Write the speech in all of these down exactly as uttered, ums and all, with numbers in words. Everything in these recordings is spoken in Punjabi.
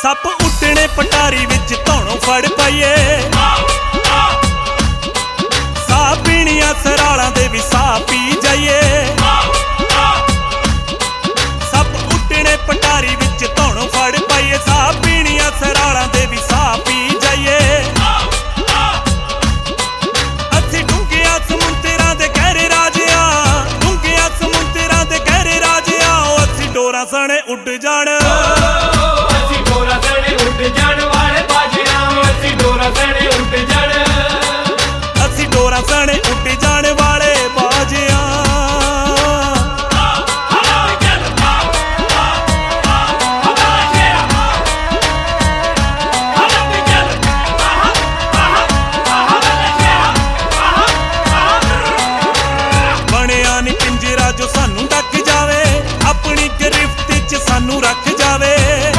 ਸੱਪ ਉੱਡਣੇ ਪਟਾਰੀ ਵਿੱਚ ਧੌਣੋਂ ਫੜ ਪਈਏ। ਸਾਹ ਪੀਣੀਆਂ ਸਰਾਲਾਂ ਦੇ ਵੀ ਸਾਹ ਪੀ ਜਾਈਏ। ਸੱਪ ਉੱਡਣੇ ਪਟਾਰੀ ਵਿੱਚ ਧੌਣੋਂ ਫੜ ਪਈਏ। ਸਾਹ ਪੀਣੀਆਂ ਸਰਾਲਾਂ ਦੇ ਵੀ ਸਾਹ ਪੀ ਜਾਈਏ। ਅਸੀਂ ਡੂੰਘਿਆਂ ਸਮੁੰਦਰਾਂ ਦੇ ਗਹਿਰੇ ਰਾਜਿਆਂ, ਡੂੰਘਿਆਂ ਸਮੁੰਦਰਾਂ ਦੇ ਗਹਿਰੇ ਰਾਜਿਆਂ। ਅਸੀਂ ਡੋਰਾਂ ਸਣੇ ਉੱਡ ਜਾਣ, ਅਸੀਂ ਡੋਰਾਂ ਸਣੇ ਉੱਡ ਜਾਣ ਵਾਲੇ ਬਾਜਿਆਂ। ਅਸੀਂ ਡੋਰਾਂ ਸਣੇ ਉੱਡ ਜਾਣ, ਅਸੀਂ ਡੋਰਾਂ ਸਣੇ ਉੱਡ ਜਾਣ ਵਾਲੇ ਬਾਜਿਆਂ। ਬਣਿਆ ਨੀ ਪਿੰਜਰਾ ਜੋ ਸਾਨੂੰ ਢੱਕ ਜਾਵੇ, ਆਪਣੀ ਗ੍ਰਿਫਤ 'ਚ ਸਾਨੂੰ ਰੱਖ ਜਾਵੇ।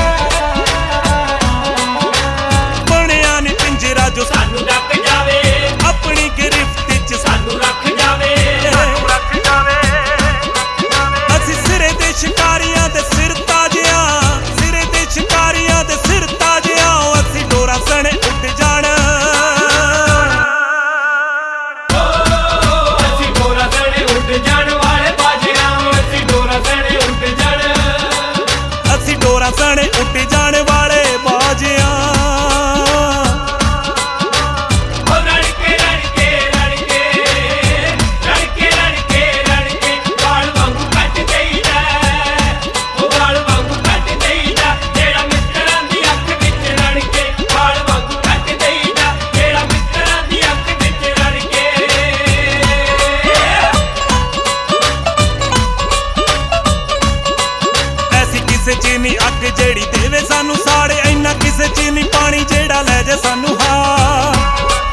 ਬਣਿਆ ਨੀ ਪਿੰਜਰਾ ਜੋ ਸਾਨੂੰ ਡੱਕ ਜਾਵੇ, ਆਪਣੀ ਗ੍ਰਿਫਤ 'ਚ ਸਾਨੂੰ ਰੱਖ ਜਾਵੇ, ਸਾਨੂੰ ਰੱਖ ਜਾਵੇ। ਅਸੀਂ ਸਿਰੇ ਦੇ ਸ਼ਿਕਾਰੀਆਂ ਦੇ ਸਿਰ ਤਾਜਿਆਂ, ਸਿਰੇ ਦੇ ਸ਼ਿਕਾਰੀਆਂ ਦੇ ਸਿਰ ਤਾਜਿਆਂ। ਅਸੀਂ ਡੋਰਾਂ ਸਣੇ ਉੱਡ ਜਾਣ, ਅਸੀਂ ਡੋਰਾਂ ਸਣੇ ਉੱਡ ਜਾਣ ਵਾਲੇ ਬਾਜਿਆਂ। ਅਸੀਂ ਡੋਰਾਂ ਸਣੇ ਉੱਡ ਜਾਣ, ਅਸੀਂ ਡੋਰਾਂ ਸਣੇ ਉੱਡ ਜਾਣ ਵਾਲੇ ਬਾਜਿਆਂ। ਉਹ ਰੜ ਕੇ ਰੜ ਕੇ ਰੜ ਕੇ ਰੜ ਕੇ ਰੜ ਕੇ ਰੜ ਕੇ ਵਾਲ ਵਾਂਗੂ ਕੱਟ ਦੇਈਦਾ। ਉਹ ਵਾਲ ਵਾਂਗੂ ਕੱਟ ਦੇਈਦਾ ਜਿਹੜਾ ਮਿੱਤਰਾਂ ਦੀ ਅੱਖ ਵਿੱਚ ਰੜ ਕੇ। ਵਾਲ ਵਾਂਗੂ ਕੱਟ ਦੇਈਦਾ ਜਿਹੜਾ ਮਿੱਤਰਾਂ ਦੀ ਅੱਖ ਵਿੱਚ ਰੜ ਕੇ। ਐਸੀ ਕਿਸੇ 'ਚ ਨੀ ਅੱਗ ਜਿਹੜੀ ਦੇਵੇ ਸਾਨੂੰ ਸਾੜੇ, ਇੰਨਾ ਕਿਸੇ 'ਚ ਨੀ ਪਾਣੀ ਜਿਹੜਾ ਲੈ ਜੇ ਸਾਨੂੰ। ਹਾਂ